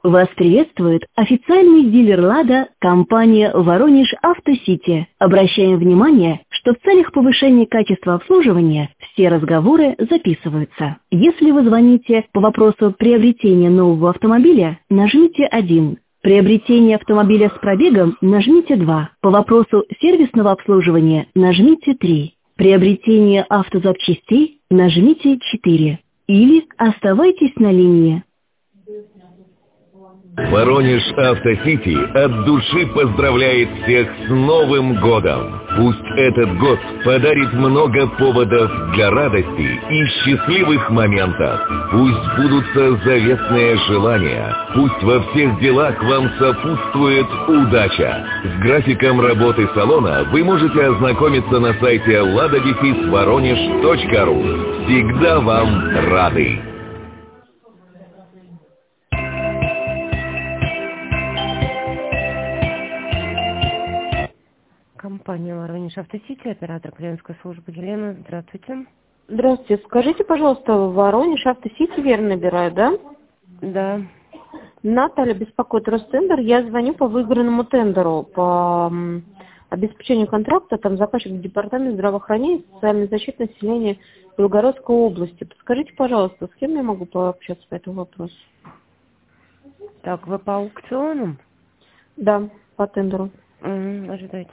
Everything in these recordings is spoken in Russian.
Вас приветствует официальный дилер «Лада» компания «Воронеж Автосити». Обращаем внимание, что в целях повышения качества обслуживания все разговоры записываются. Если вы звоните по вопросу приобретения нового автомобиля, нажмите 1. Приобретение автомобиля с пробегом нажмите 2. По вопросу сервисного обслуживания нажмите 3. Приобретение автозапчастей нажмите 4. Или оставайтесь на линии. Воронеж Автосити от души поздравляет всех с Новым годом. Пусть этот год подарит много поводов для радости и счастливых моментов. Пусть сбудутся заветные желания. Пусть во всех делах вам сопутствует удача. С графиком работы салона вы можете ознакомиться на сайте ladadefisvoronеж.ру. Всегда вам рады. Компания «Воронеж Автосити», оператор клиентской службы Елена. Здравствуйте. Здравствуйте. Скажите, пожалуйста, Воронеж Автосити верно набираю, да? Да. Наталья беспокоит Ростендер. Я звоню по выигранному тендеру по обеспечению контракта. Там заказчик департамент здравоохранения и социальной защиты населения Белгородской области. Подскажите, пожалуйста, с кем я могу пообщаться по этому вопросу? Так, вы по аукционам? Да, по тендеру. Ожидайте.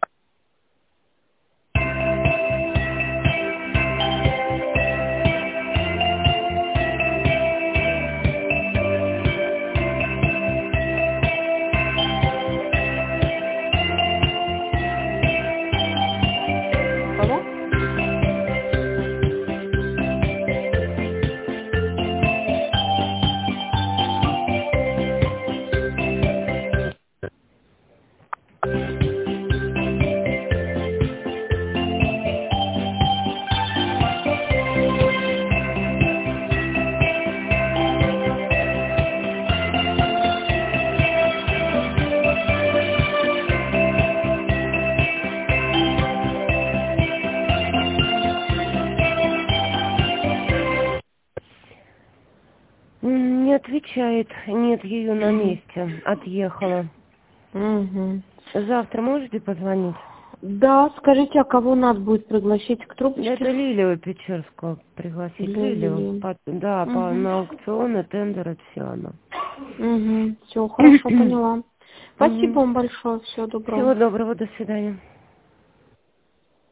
Не отвечает, нет ее на месте, отъехала. Угу. Завтра можете позвонить? Да, скажите, а кого надо будет пригласить к трубочке? Это Лилию Печерскую пригласить. Лилию. Да, на аукционы, тендеры, все она. Все, хорошо, поняла. Спасибо вам большое, всего доброго. Всего доброго, до свидания.